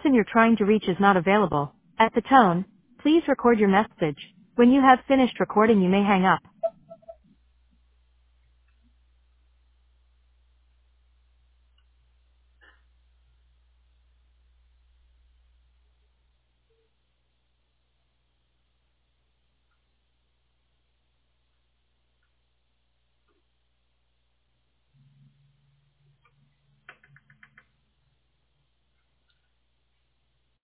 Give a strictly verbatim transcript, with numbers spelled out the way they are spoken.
person you're trying to reach is not available. At the tone, please record your message. When you have finished recording, you may hang up.